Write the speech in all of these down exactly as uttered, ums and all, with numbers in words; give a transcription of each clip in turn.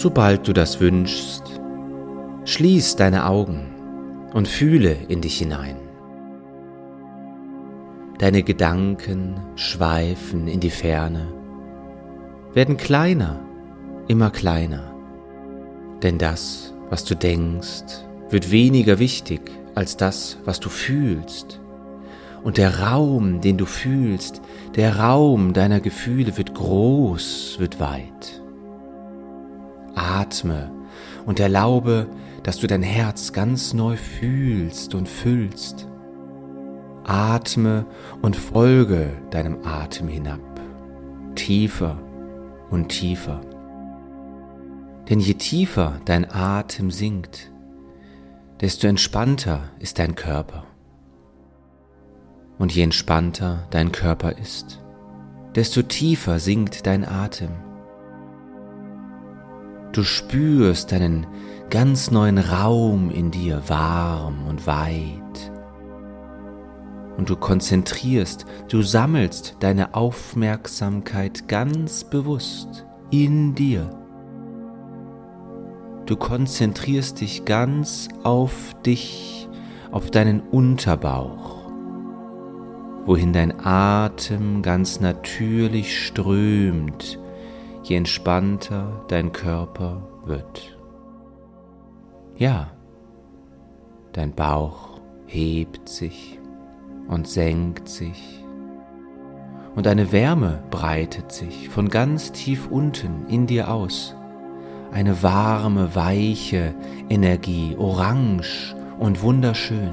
sobald du das wünschst, schließ deine Augen und fühle in dich hinein. Deine Gedanken schweifen in die Ferne, werden kleiner, immer kleiner. Denn das, was du denkst, wird weniger wichtig als das, was du fühlst. Und der Raum, den du fühlst, der Raum deiner Gefühle wird groß, wird weit. Atme und erlaube, dass du dein Herz ganz neu fühlst und füllst. Atme und folge deinem Atem hinab, tiefer und tiefer. Denn je tiefer dein Atem sinkt, desto entspannter ist dein Körper. Und je entspannter dein Körper ist, desto tiefer sinkt dein Atem. Du spürst deinen ganz neuen Raum in dir, warm und weit. Und du konzentrierst, du sammelst deine Aufmerksamkeit ganz bewusst in dir. Du konzentrierst dich ganz auf dich, auf deinen Unterbauch, wohin dein Atem ganz natürlich strömt, je entspannter dein Körper wird. Ja, dein Bauch hebt sich und senkt sich und eine Wärme breitet sich von ganz tief unten in dir aus. Eine warme, weiche Energie, orange und wunderschön.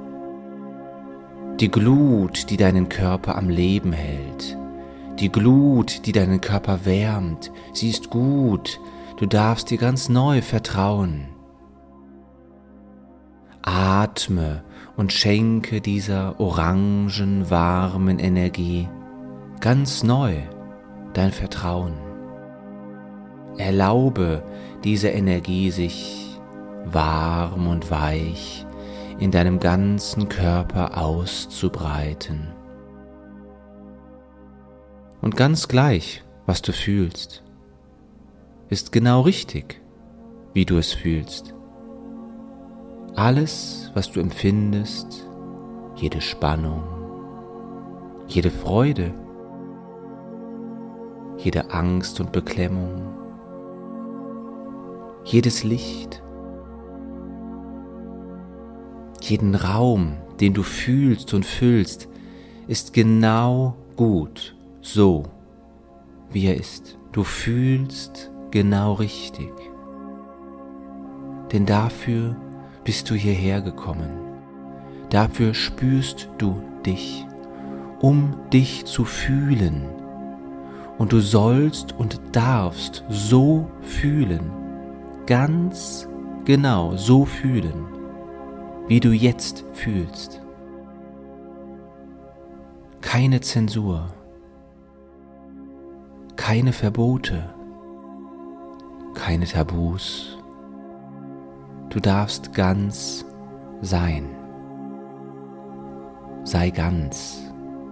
Die Glut, die deinen Körper am Leben hält. Die Glut, die deinen Körper wärmt. Sie ist gut. Du darfst dir ganz neu vertrauen. Atme und schenke dieser orangen, warmen Energie ganz neu dein Vertrauen. Erlaube diese Energie sich warm und weich in deinem ganzen Körper auszubreiten. Und ganz gleich, was du fühlst, ist genau richtig, wie du es fühlst. Alles, was du empfindest, jede Spannung, jede Freude, jede Angst und Beklemmung, jedes Licht, jeden Raum, den du fühlst und füllst, ist genau gut, so wie er ist. Du fühlst genau richtig. Denn dafür bist du hierher gekommen. Dafür spürst du dich, um dich zu fühlen. Und du sollst und darfst so fühlen, ganz genau so fühlen, wie du jetzt fühlst. Keine Zensur, keine Verbote, keine Tabus. Du darfst ganz sein. Sei ganz.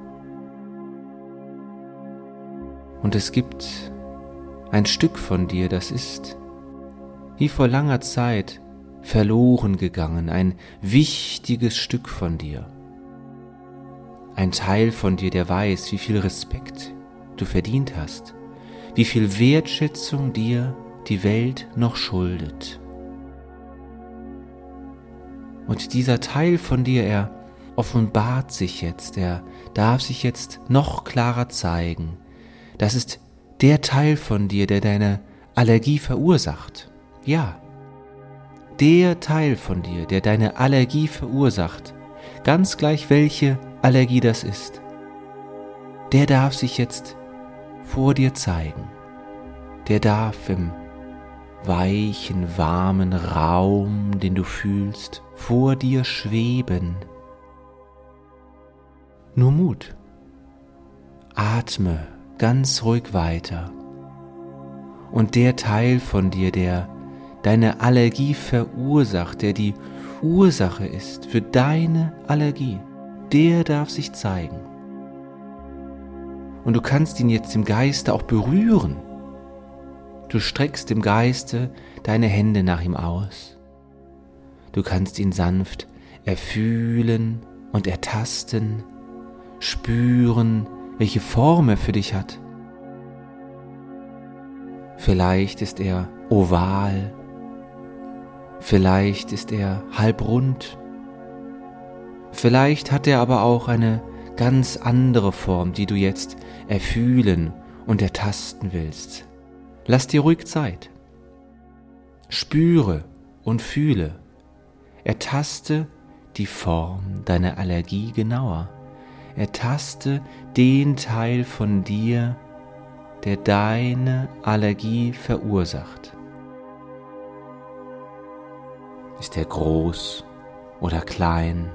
Und es gibt ein Stück von dir, das ist wie vor langer Zeit verloren gegangen, ein wichtiges Stück von dir. Ein Teil von dir, der weiß, wie viel Respekt du verdient hast, wie viel Wertschätzung dir die Welt noch schuldet. Und dieser Teil von dir, er offenbart sich jetzt, er darf sich jetzt noch klarer zeigen. Das ist der Teil von dir, der deine Allergie verursacht. Ja, der Teil von dir, der deine Allergie verursacht, ganz gleich welche Allergie das ist, der darf sich jetzt vor dir zeigen. Der darf im weichen, warmen Raum, den du fühlst, vor dir schweben. Nur Mut. Atme ganz ruhig weiter. Und der Teil von dir, der deine Allergie verursacht, der die Ursache ist für deine Allergie, der darf sich zeigen. Und du kannst ihn jetzt im Geiste auch berühren. Du streckst im Geiste deine Hände nach ihm aus. Du kannst ihn sanft erfühlen und ertasten, spüren, welche Form er für dich hat. Vielleicht ist er oval, vielleicht ist er halbrund, vielleicht hat er aber auch eine ganz andere Form, die du jetzt erfühlen und ertasten willst. Lass dir ruhig Zeit. Spüre und fühle. Ertaste die Form deiner Allergie genauer. Ertaste den Teil von dir, der deine Allergie verursacht. Ist er groß oder klein?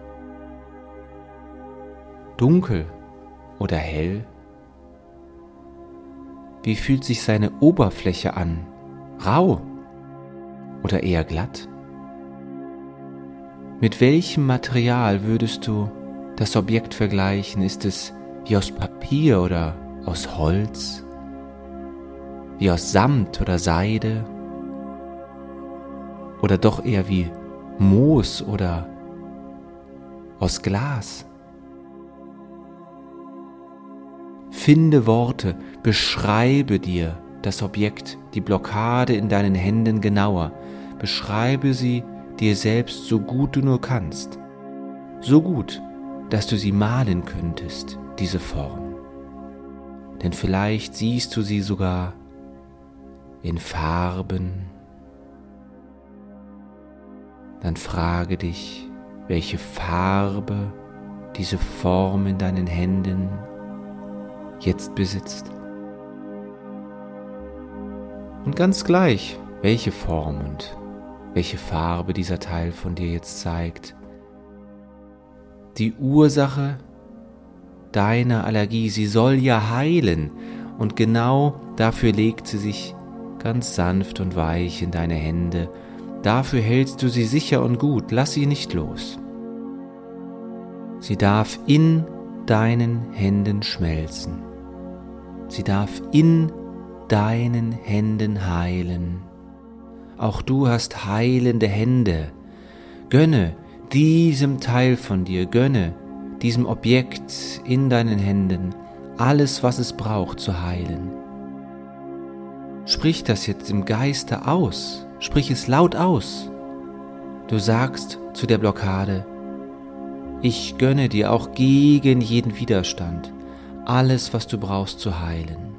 Dunkel oder hell? Wie fühlt sich seine Oberfläche an? Rau oder eher glatt? Mit welchem Material würdest du das Objekt vergleichen? Ist es wie aus Papier oder aus Holz? Wie aus Samt oder Seide? Oder doch eher wie Moos oder aus Glas? Finde Worte, beschreibe dir das Objekt, die Blockade in deinen Händen genauer. Beschreibe sie dir selbst so gut du nur kannst. So gut, dass du sie malen könntest, diese Form. Denn vielleicht siehst du sie sogar in Farben. Dann frage dich, welche Farbe diese Form in deinen Händen jetzt besitzt. Und ganz gleich, welche Form und welche Farbe dieser Teil von dir jetzt zeigt. Die Ursache deiner Allergie, sie soll ja heilen und genau dafür legt sie sich ganz sanft und weich in deine Hände. Dafür hältst du sie sicher und gut, lass sie nicht los. Sie darf in deinen Händen schmelzen. Sie darf in deinen Händen heilen. Auch du hast heilende Hände. Gönne diesem Teil von dir, gönne diesem Objekt in deinen Händen alles, was es braucht, zu heilen. Sprich das jetzt im Geiste aus, sprich es laut aus. Du sagst zu der Blockade: Ich gönne dir auch gegen jeden Widerstand alles, was du brauchst zu heilen.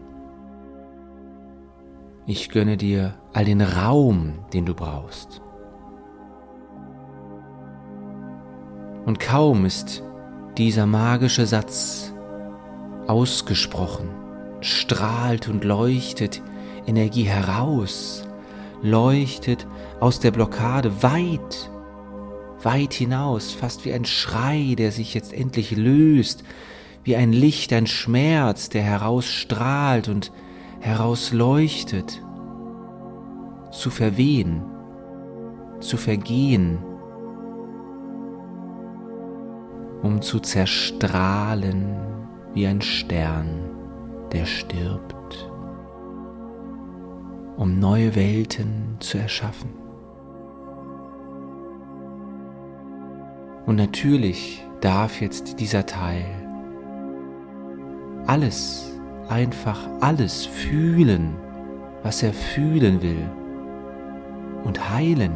Ich gönne dir all den Raum, den du brauchst. Und kaum ist dieser magische Satz ausgesprochen, strahlt und leuchtet Energie heraus, leuchtet aus der Blockade weit, weit hinaus, fast wie ein Schrei, der sich jetzt endlich löst, wie ein Licht, ein Schmerz, der herausstrahlt und herausleuchtet, zu verwehen, zu vergehen, um zu zerstrahlen wie ein Stern, der stirbt, um neue Welten zu erschaffen. Und natürlich darf jetzt dieser Teil alles, einfach alles fühlen, was er fühlen will und heilen.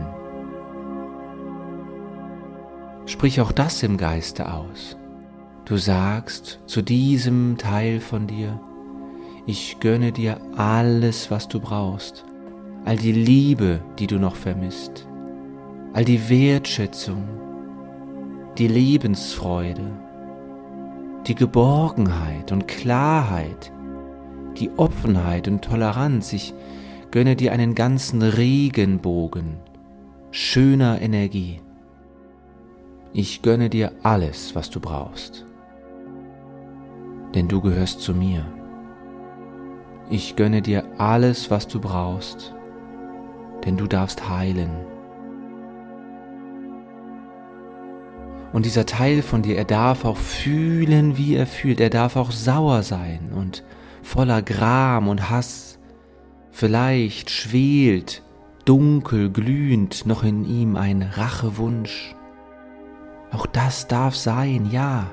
Sprich auch das im Geiste aus. Du sagst zu diesem Teil von dir: Ich gönne dir alles, was du brauchst, all die Liebe, die du noch vermisst, all die Wertschätzung, die Lebensfreude, die Geborgenheit und Klarheit, die Offenheit und Toleranz. Ich gönne dir einen ganzen Regenbogen schöner Energie. Ich gönne dir alles, was du brauchst, denn du gehörst zu mir. Ich gönne dir alles, was du brauchst, denn du darfst heilen. Und dieser Teil von dir, er darf auch fühlen, wie er fühlt. Er darf auch sauer sein und voller Gram und Hass, Vielleicht schwelt dunkel glühend noch in ihm ein Rachewunsch. Auch das darf sein, ja.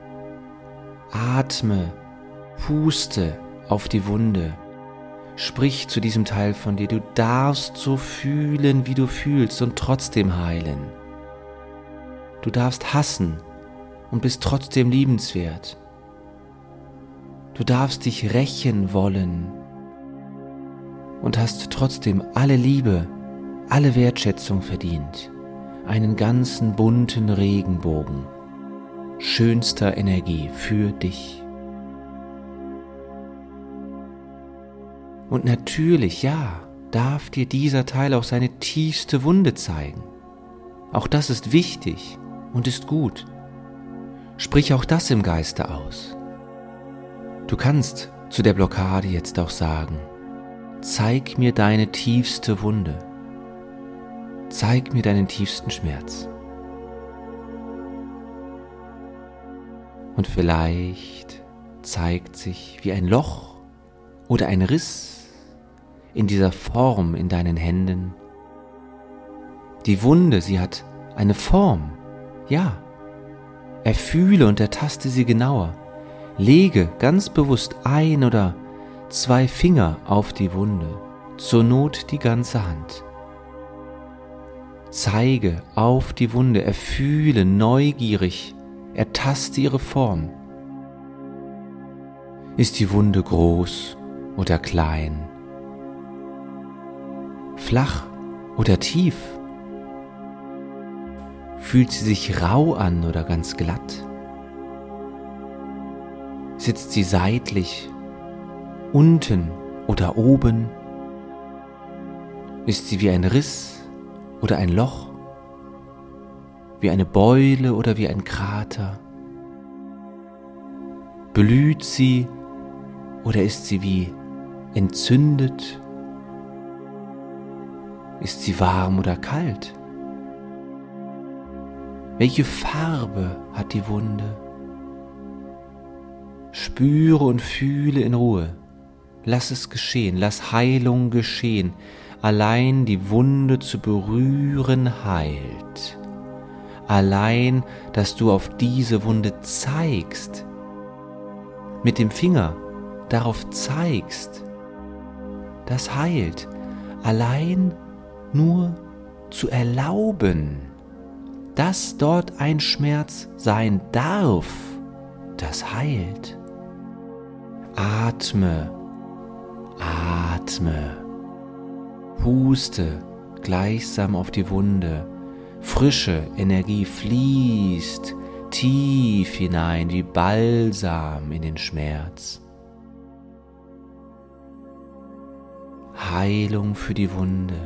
Atme, puste auf die Wunde. Sprich zu diesem Teil von dir, du darfst so fühlen, wie du fühlst und trotzdem heilen. Du darfst hassen und bist trotzdem liebenswert. Du darfst dich rächen wollen und hast trotzdem alle Liebe, alle Wertschätzung verdient. Einen ganzen bunten Regenbogen schönster Energie für dich. Und natürlich, ja, darf dir dieser Teil auch seine tiefste Wunde zeigen. Auch das ist wichtig und ist gut. Sprich auch das im Geiste aus. Du kannst zu der Blockade jetzt auch sagen: Zeig mir deine tiefste Wunde. Zeig mir deinen tiefsten Schmerz. Und vielleicht zeigt sich wie ein Loch oder ein Riss in dieser Form in deinen Händen. Die Wunde, sie hat eine Form, ja. Erfühle und ertaste sie genauer. Lege ganz bewusst ein oder zwei Finger auf die Wunde, zur Not die ganze Hand. Zeige auf die Wunde, erfühle neugierig, ertaste ihre Form. Ist die Wunde groß oder klein? Flach oder tief? Fühlt sie sich rau an oder ganz glatt? Sitzt sie seitlich, unten oder oben? Ist sie wie ein Riss oder ein Loch? Wie eine Beule oder wie ein Krater? Blüht sie oder ist sie wie entzündet? Ist sie warm oder kalt? Welche Farbe hat die Wunde? Spüre und fühle in Ruhe. Lass es geschehen, lass Heilung geschehen. Allein die Wunde zu berühren heilt. Allein, dass du auf diese Wunde zeigst, mit dem Finger darauf zeigst, das heilt. Allein nur zu erlauben, dass dort ein Schmerz sein darf, das heilt. Atme, atme, puste gleichsam auf die Wunde. Frische Energie fließt tief hinein wie Balsam in den Schmerz. Heilung für die Wunde.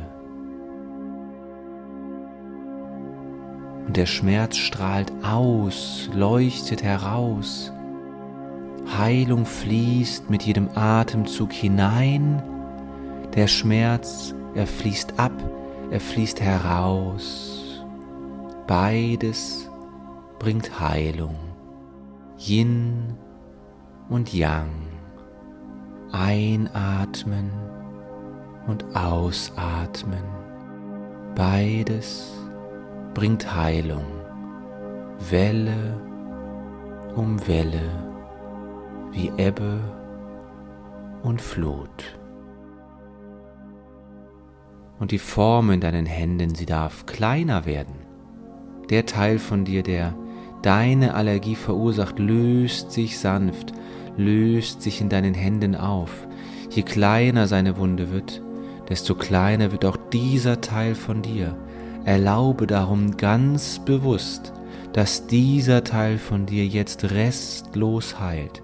Und der Schmerz strahlt aus, leuchtet heraus. Heilung fließt mit jedem Atemzug hinein. Der Schmerz, er fließt ab, er fließt heraus. Beides bringt Heilung. Yin und Yang. Einatmen und ausatmen. Beides bringt Heilung. Welle um Welle, wie Ebbe und Flut. Und die Form in deinen Händen, sie darf kleiner werden. Der Teil von dir, der deine Allergie verursacht, löst sich sanft, löst sich in deinen Händen auf. Je kleiner seine Wunde wird, desto kleiner wird auch dieser Teil von dir. Erlaube darum ganz bewusst, dass dieser Teil von dir jetzt restlos heilt,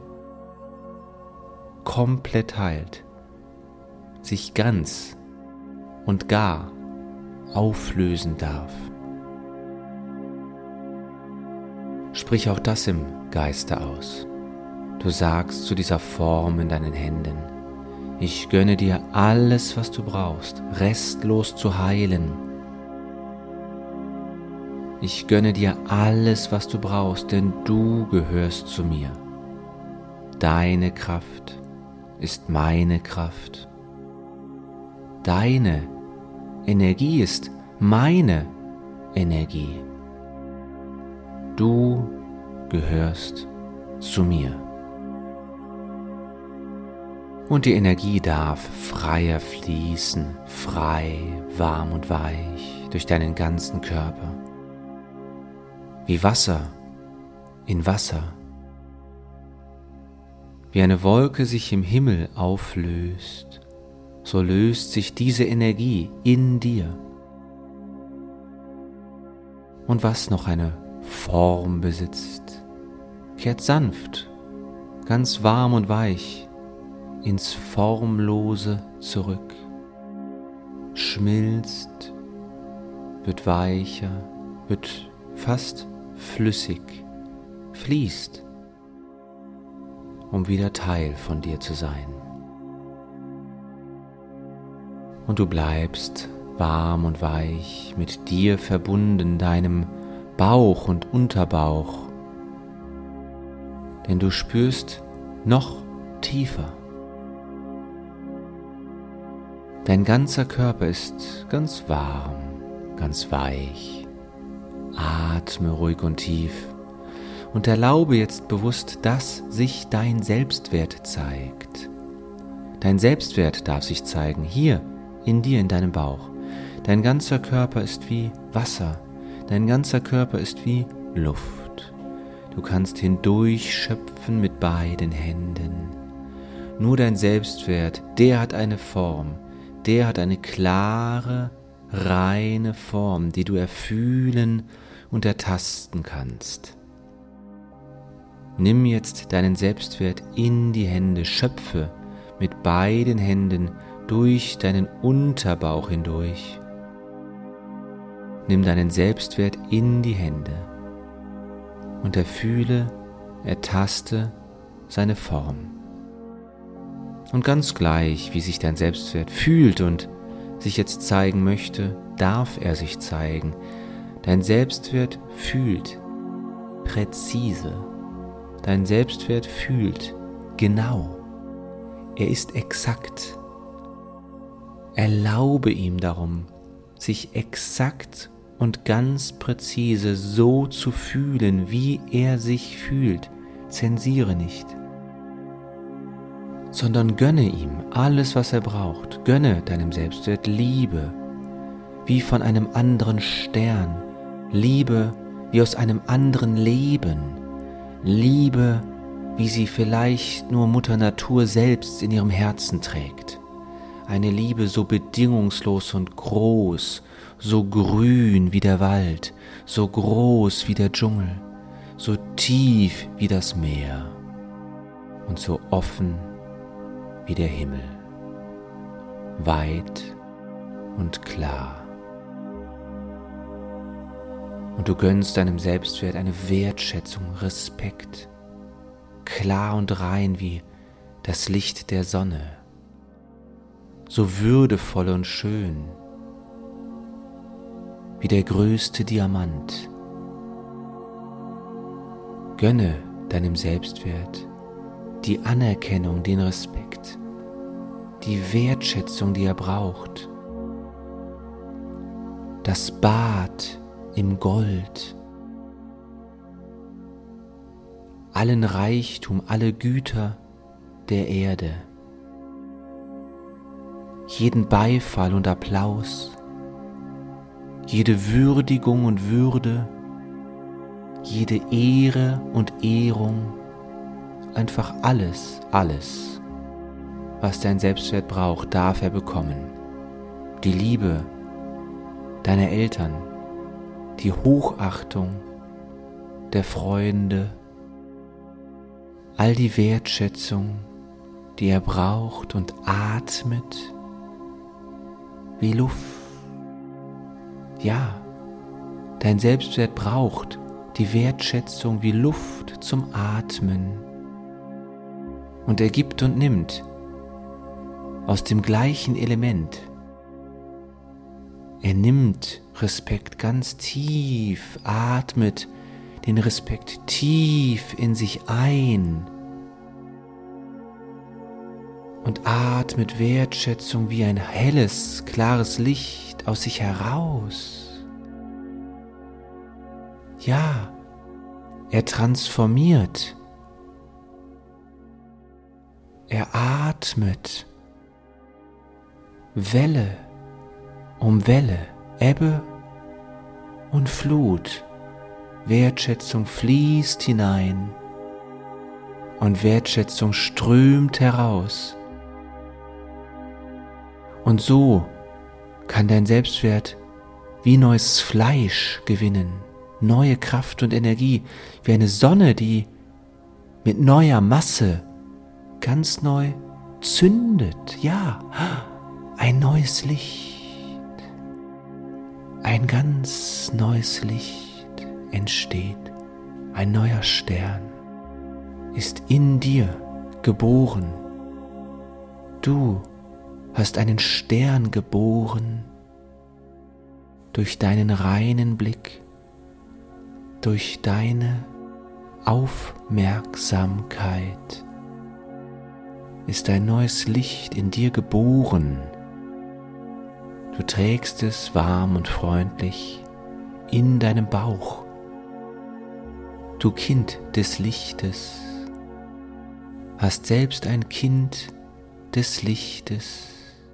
komplett heilt, sich ganz und gar auflösen darf. Sprich auch das im Geiste aus. Du sagst zu dieser Form in deinen Händen: Ich gönne dir alles, was du brauchst, restlos zu heilen. Ich gönne dir alles, was du brauchst, denn du gehörst zu mir. Deine Kraft ist meine Kraft. deine Energie ist meine Energie. Du gehörst zu mir. Und die Energie darf freier fließen, frei, warm und weich durch deinen ganzen Körper. Wie Wasser in Wasser. Wie eine Wolke sich im Himmel auflöst, so löst sich diese Energie in dir. Und was noch eine Form besitzt, kehrt sanft, ganz warm und weich ins Formlose zurück, schmilzt, wird weicher, wird fast flüssig, fließt, um wieder Teil von dir zu sein. Und du bleibst warm und weich, mit dir verbunden, deinem Bauch und Unterbauch, denn du spürst noch tiefer. Dein ganzer Körper ist ganz warm, ganz weich. Atme ruhig und tief und erlaube jetzt bewusst, dass sich dein Selbstwert zeigt. Dein Selbstwert darf sich zeigen, hier in dir, in deinem Bauch. Dein ganzer Körper ist wie Wasser, dein ganzer Körper ist wie Luft. Du kannst hindurch schöpfen mit beiden Händen. Nur dein Selbstwert, der hat eine Form, der hat eine klare, reine Form, die du erfühlen und ertasten kannst. Nimm jetzt deinen Selbstwert in die Hände, schöpfe mit beiden Händen durch deinen Unterbauch hindurch. Nimm deinen Selbstwert in die Hände und erfühle, ertaste seine Form. Und ganz gleich, wie sich dein Selbstwert fühlt und sich jetzt zeigen möchte, darf er sich zeigen. Dein Selbstwert fühlt präzise. Dein Selbstwert fühlt genau. Er ist exakt. Erlaube ihm darum, sich exakt und ganz präzise so zu fühlen, wie er sich fühlt. Zensiere nicht, sondern gönne ihm alles, was er braucht. Gönne deinem Selbstwert Liebe, wie von einem anderen Stern, Liebe wie aus einem anderen Leben, Liebe, wie sie vielleicht nur Mutter Natur selbst in ihrem Herzen trägt. Eine Liebe so bedingungslos und groß, so grün wie der Wald, so groß wie der Dschungel, so tief wie das Meer und so offen wie der Himmel, weit und klar. Und du gönnst deinem Selbstwert eine Wertschätzung, Respekt, klar und rein wie das Licht der Sonne, so würdevoll und schön wie der größte Diamant. Gönne deinem Selbstwert die Anerkennung, den Respekt, die Wertschätzung, die er braucht, das Bad im Gold, allen Reichtum, alle Güter der Erde, jeden Beifall und Applaus, jede Würdigung und Würde, jede Ehre und Ehrung, einfach alles, alles, was dein Selbstwert braucht, darf er bekommen. Die Liebe deiner Eltern, die Hochachtung der Freunde, all die Wertschätzung, die er braucht und atmet wie Luft. Ja, dein Selbstwert braucht die Wertschätzung wie Luft zum Atmen. Und er gibt und nimmt aus dem gleichen Element. Er nimmt Respekt ganz tief, atmet den Respekt tief in sich ein und atmet Wertschätzung wie ein helles, klares Licht aus sich heraus. Ja, er transformiert. Er atmet Welle um Welle, Ebbe und Flut. Wertschätzung fließt hinein und Wertschätzung strömt heraus. Und so kann dein Selbstwert wie neues Fleisch gewinnen, neue Kraft und Energie, wie eine Sonne, die mit neuer Masse ganz neu zündet. Ja, ein neues Licht, ein ganz neues Licht entsteht, ein neuer Stern ist in dir geboren. Du hast einen Stern geboren durch deinen reinen Blick, durch deine Aufmerksamkeit ist ein neues Licht in dir geboren. Du trägst es warm und freundlich in deinem Bauch. Du Kind des Lichtes, hast selbst ein Kind des Lichtes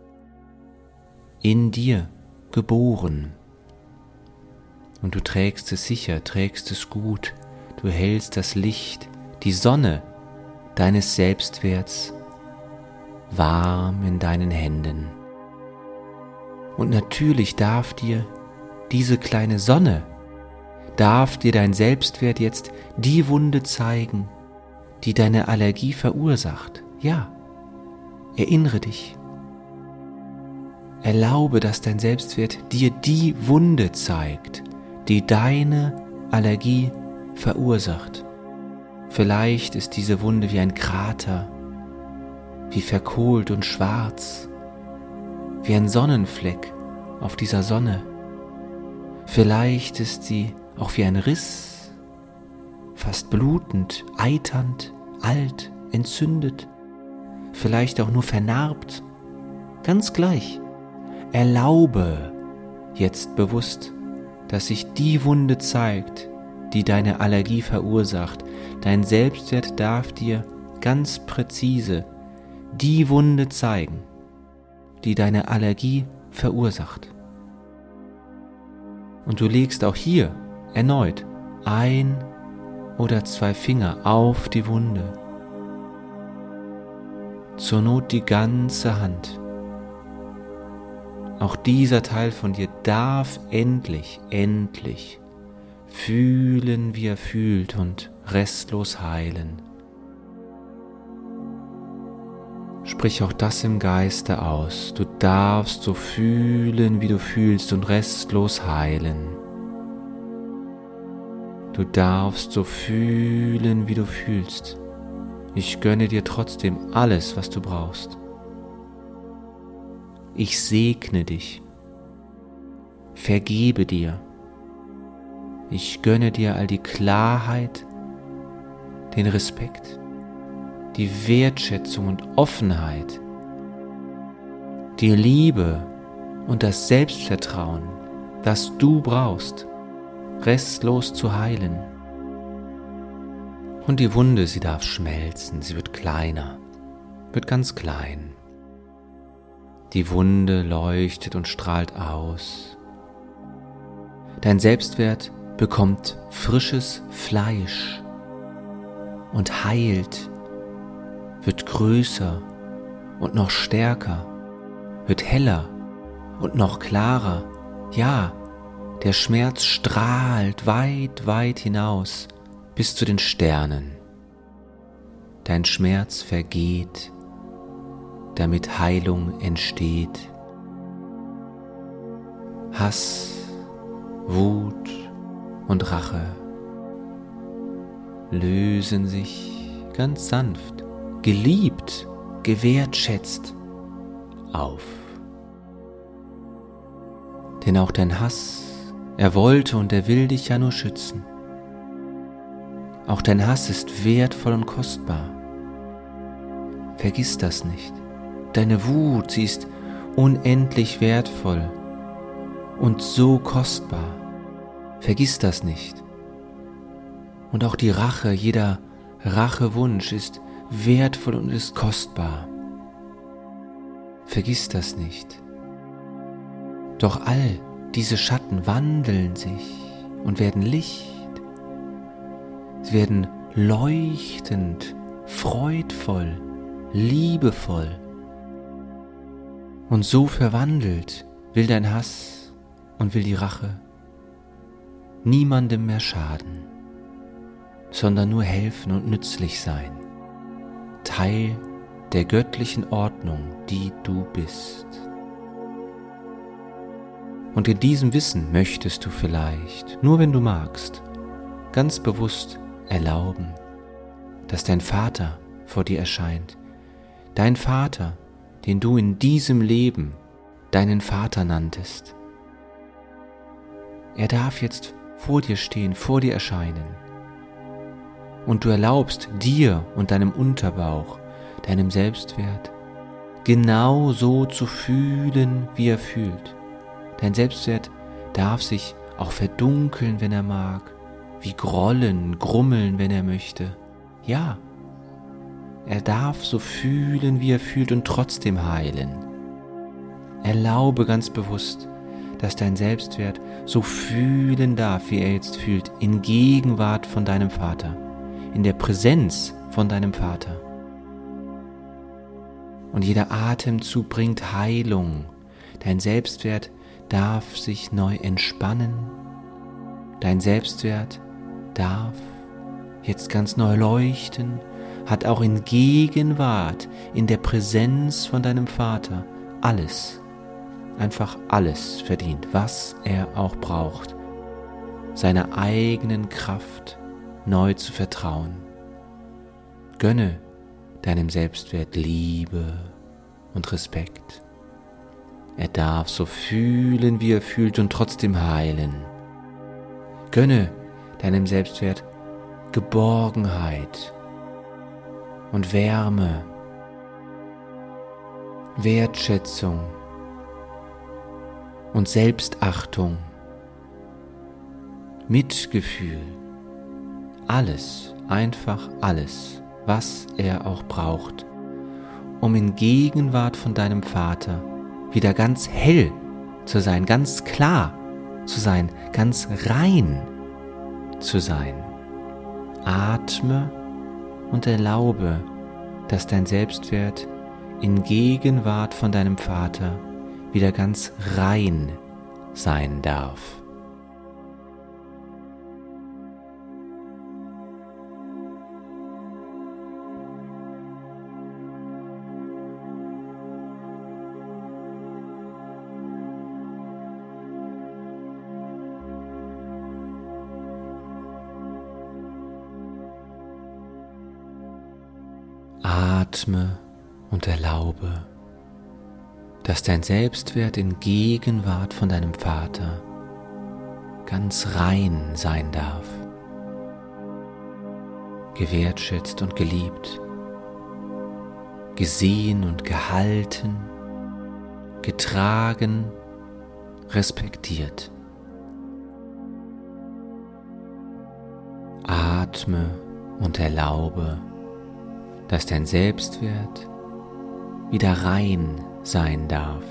in dir geboren. Und du trägst es sicher, trägst es gut. Du hältst das Licht, die Sonne deines Selbstwerts warm in deinen Händen. Und natürlich darf dir diese kleine Sonne, darf dir dein Selbstwert jetzt die Wunde zeigen, die deine Allergie verursacht. Ja, erinnere dich. Erlaube, dass dein Selbstwert dir die Wunde zeigt, die deine Allergie verursacht. Vielleicht ist diese Wunde wie ein Krater, wie verkohlt und schwarz, wie ein Sonnenfleck auf dieser Sonne. Vielleicht ist sie auch wie ein Riss, fast blutend, eiternd, alt, entzündet, vielleicht auch nur vernarbt, ganz gleich. Erlaube jetzt bewusst, dass sich die Wunde zeigt, die deine Allergie verursacht. Dein Selbstwert darf dir ganz präzise die Wunde zeigen, die deine Allergie verursacht. Und du legst auch hier erneut ein oder zwei Finger auf die Wunde. Zur Not die ganze Hand. Auch dieser Teil von dir darf endlich, endlich fühlen, wie er fühlt und restlos heilen. Sprich auch das im Geiste aus. Du darfst so fühlen, wie du fühlst und restlos heilen. Du darfst so fühlen, wie du fühlst. Ich gönne dir trotzdem alles, was du brauchst. Ich segne dich, vergebe dir. Ich gönne dir all die Klarheit, den Respekt, die Wertschätzung und Offenheit, die Liebe und das Selbstvertrauen, das du brauchst, restlos zu heilen. Und die Wunde, sie darf schmelzen, sie wird kleiner, wird ganz klein. Die Wunde leuchtet und strahlt aus. Dein Selbstwert bekommt frisches Fleisch und heilt, wird größer und noch stärker, wird heller und noch klarer. Ja, der Schmerz strahlt weit, weit hinaus bis zu den Sternen. Dein Schmerz vergeht, damit Heilung entsteht. Hass, Wut und Rache lösen sich ganz sanft, geliebt, gewertschätzt auf. Denn auch dein Hass, er wollte und er will dich ja nur schützen. Auch dein Hass ist wertvoll und kostbar. Vergiss das nicht. Deine Wut, sie ist unendlich wertvoll und so kostbar. Vergiss das nicht. Und auch die Rache, jeder Rachewunsch ist wertvoll und ist kostbar. Vergiss das nicht. Doch all diese Schatten wandeln sich und werden Licht. Sie werden leuchtend, freudvoll, liebevoll. Und so verwandelt will dein Hass und will die Rache niemandem mehr schaden, sondern nur helfen und nützlich sein. Teil der göttlichen Ordnung, die du bist. Und in diesem Wissen möchtest du vielleicht, nur wenn du magst, ganz bewusst erlauben, dass dein Vater vor dir erscheint. Dein Vater, den du in diesem Leben deinen Vater nanntest. Er darf jetzt vor dir stehen, vor dir erscheinen. Und du erlaubst dir und deinem Unterbauch, deinem Selbstwert, genau so zu fühlen, wie er fühlt. Dein Selbstwert darf sich auch verdunkeln, wenn er mag, wie grollen, grummeln, wenn er möchte. Ja, er darf so fühlen, wie er fühlt und trotzdem heilen. Erlaube ganz bewusst, dass dein Selbstwert so fühlen darf, wie er jetzt fühlt, in Gegenwart von deinem Vater, in der Präsenz von deinem Vater. Und jeder Atemzug bringt Heilung. Dein Selbstwert darf sich neu entspannen. Dein Selbstwert darf jetzt ganz neu leuchten, hat auch in Gegenwart, in der Präsenz von deinem Vater alles, einfach alles verdient, was er auch braucht, seiner eigenen Kraft neu zu vertrauen. Gönne deinem Selbstwert Liebe und Respekt. Er darf so fühlen, wie er fühlt und trotzdem heilen. Gönne deinem Selbstwert Geborgenheit und Wärme, Wertschätzung und Selbstachtung, Mitgefühl, alles, einfach alles, was er auch braucht, um in Gegenwart von deinem Vater wieder ganz hell zu sein, ganz klar zu sein, ganz rein zu sein. Atme und erlaube, dass dein Selbstwert in Gegenwart von deinem Vater wieder ganz rein sein darf. Atme und erlaube, dass dein Selbstwert in Gegenwart von deinem Vater ganz rein sein darf, gewertschätzt und geliebt, gesehen und gehalten, getragen, respektiert. Atme und erlaube, dass dein Selbstwert wieder rein sein darf.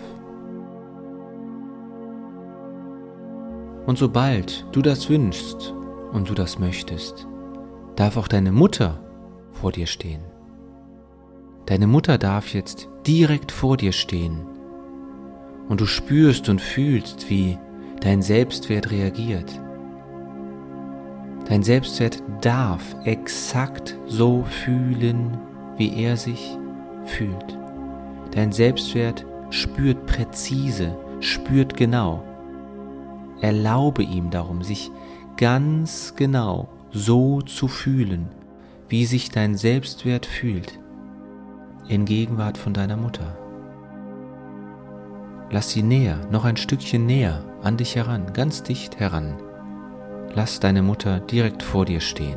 Und sobald du das wünschst und du das möchtest, darf auch deine Mutter vor dir stehen. Deine Mutter darf jetzt direkt vor dir stehen und du spürst und fühlst, wie dein Selbstwert reagiert. Dein Selbstwert darf exakt so fühlen, wie er sich fühlt. Dein Selbstwert spürt präzise, spürt genau. Erlaube ihm darum, sich ganz genau so zu fühlen, wie sich dein Selbstwert fühlt, in Gegenwart von deiner Mutter. Lass sie näher, noch ein Stückchen näher an dich heran, ganz dicht heran. Lass deine Mutter direkt vor dir stehen.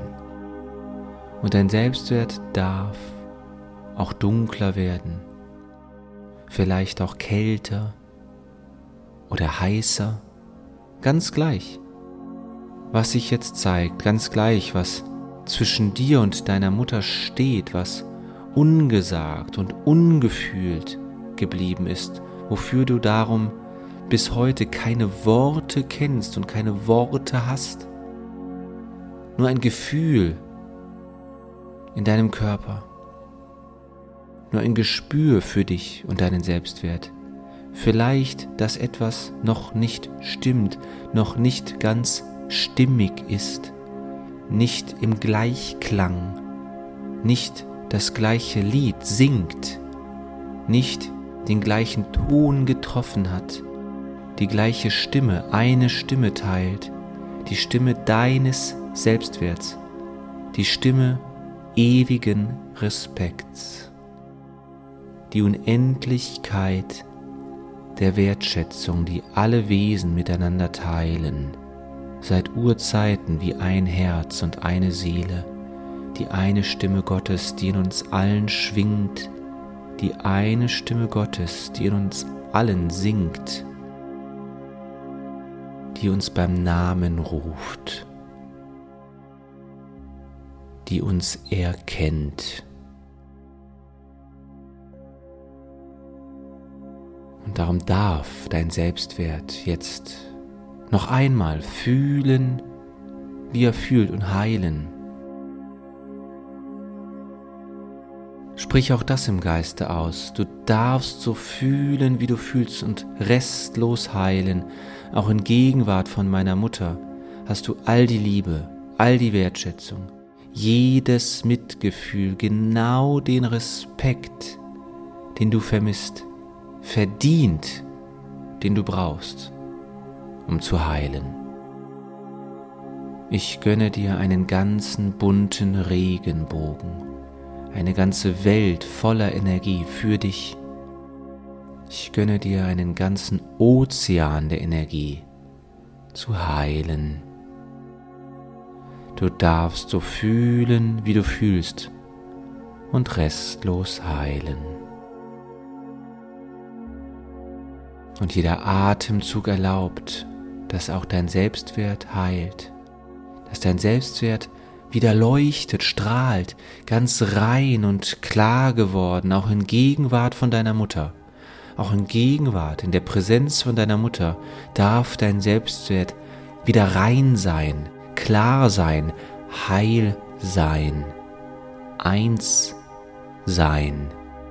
Und dein Selbstwert darf auch dunkler werden, vielleicht auch kälter oder heißer, ganz gleich, was sich jetzt zeigt, ganz gleich, was zwischen dir und deiner Mutter steht, was ungesagt und ungefühlt geblieben ist, wofür du darum bis heute keine Worte kennst und keine Worte hast. Nur ein Gefühl in deinem Körper, nur ein Gespür für dich und deinen Selbstwert. Vielleicht, dass etwas noch nicht stimmt, noch nicht ganz stimmig ist, nicht im Gleichklang, nicht das gleiche Lied singt, nicht den gleichen Ton getroffen hat, die gleiche Stimme, eine Stimme teilt, die Stimme deines Selbstwerts, die Stimme ewigen Respekts, die Unendlichkeit der Wertschätzung, die alle Wesen miteinander teilen, seit Urzeiten wie ein Herz und eine Seele, die eine Stimme Gottes, die in uns allen schwingt, die eine Stimme Gottes, die in uns allen singt, die uns beim Namen ruft, die uns erkennt. Und darum darf dein Selbstwert jetzt noch einmal fühlen, wie er fühlt und heilen. Sprich auch das im Geiste aus. Du darfst so fühlen, wie du fühlst und restlos heilen. Auch in Gegenwart von meiner Mutter hast du all die Liebe, all die Wertschätzung, jedes Mitgefühl, genau den Respekt, den du vermisst, verdient, den du brauchst, um zu heilen. Ich gönne dir einen ganzen bunten Regenbogen, eine ganze Welt voller Energie für dich. Ich gönne dir einen ganzen Ozean der Energie zu heilen. Du darfst so fühlen, wie du fühlst und restlos heilen. Und jeder Atemzug erlaubt, dass auch dein Selbstwert heilt, dass dein Selbstwert wieder leuchtet, strahlt, ganz rein und klar geworden, auch in Gegenwart von deiner Mutter. Auch in Gegenwart, in der Präsenz von deiner Mutter, darf dein Selbstwert wieder rein sein, klar sein, heil sein, eins sein.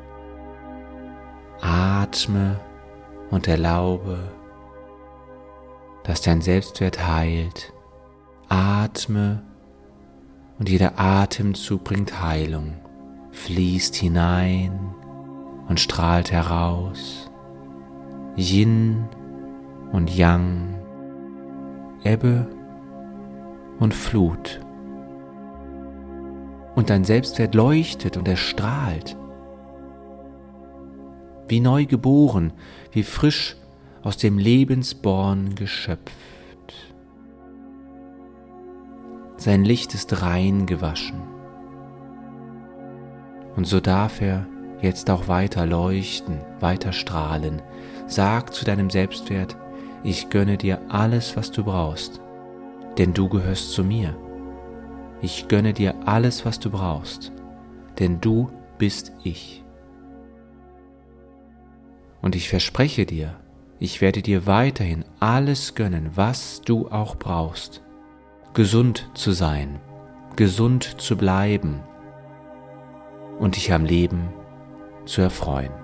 Atme und erlaube, dass dein Selbstwert heilt. Atme und jeder Atemzug bringt Heilung, fließt hinein und strahlt heraus. Yin und Yang, Ebbe und Flut. Und dein Selbstwert leuchtet und erstrahlt. Wie neu geboren, wie frisch aus dem Lebensborn geschöpft. Sein Licht ist rein gewaschen. Und so darf er jetzt auch weiter leuchten, weiter strahlen. Sag zu deinem Selbstwert, ich gönne dir alles, was du brauchst, denn du gehörst zu mir. Ich gönne dir alles, was du brauchst, denn du bist ich. Und ich verspreche dir, ich werde dir weiterhin alles gönnen, was du auch brauchst. Gesund zu sein, gesund zu bleiben und dich am Leben zu erfreuen.